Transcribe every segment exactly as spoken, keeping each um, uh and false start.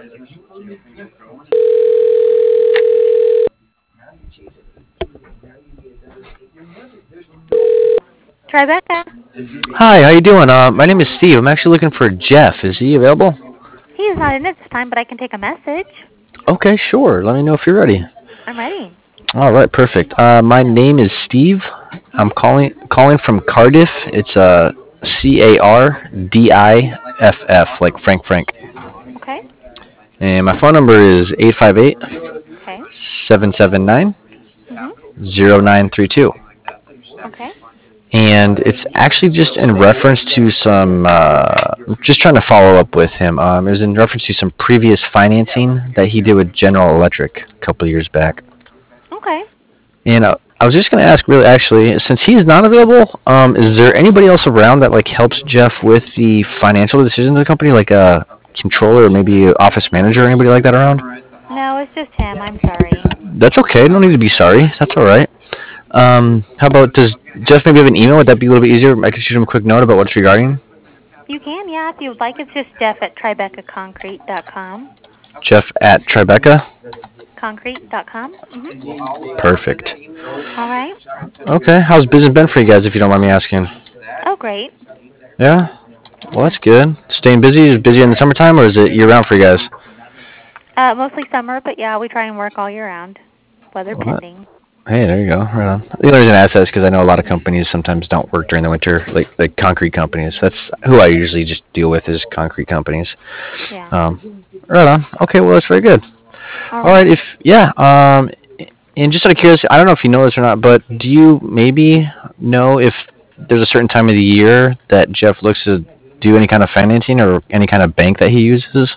Tribeca. Hi, how you doing? Uh, my name is Steve. I'm actually looking for Jeff. Is he available? He is not in at this time, but I can take a message. Okay, sure. Let me know if you're ready. I'm ready. All right, perfect. Uh, my name is Steve. I'm Mhm. calling calling from Cardiff. It's uh, C A R D I F F, like Frank Frank. Okay. And my phone number is eight five eight, Okay. seven seven nine, Mhm. zero nine three two. Okay. And it's actually just in reference to some, uh, just trying to follow up with him. Um, it was in reference to some previous financing that he did with General Electric a couple of years back. Okay. And uh, I was just going to ask, really, actually, since he's not available, um, is there anybody else around that like helps Jeff with the financial decisions of the company, like a controller or maybe a office manager or anybody like that around? No, it's just him. I'm sorry. That's okay. No need to be sorry. That's all right. Um, how about does Jeff maybe have an email? Would that be a little bit easier? I could shoot him a quick note about what it's regarding. You can, yeah, if you would like. It's just Jeff at tribeca concrete dot com. Jeff at Tribeca. Concrete dot com. Mhm. Perfect. All right. Okay, how's business been for you guys, if you don't mind me asking? Oh, great. Yeah? Well, that's good. Staying busy? Is it busy in the summertime, or is it year round for you guys? Uh, mostly summer, but yeah, we try and work all year round, weather Well, pending. hey, there you go. Right on. The only reason I ask that is because I know a lot of companies sometimes don't work during the winter, like like concrete companies. That's who I usually just deal with is concrete companies. Yeah. Um, right on. Okay, well that's very good. All All right, right. if yeah, um, and just out of curiosity, I don't know if you know this or not, but do you maybe know if there's a certain time of the year that Jeff looks to do any kind of financing or any kind of bank that he uses?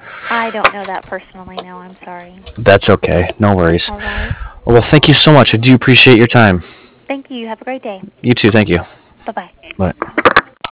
I don't know that personally. No, I'm sorry. That's okay. No worries. All right. Well, thank you so much. I do appreciate your time. Thank you. Have a great day. You too. Thank you. Bye bye. Bye.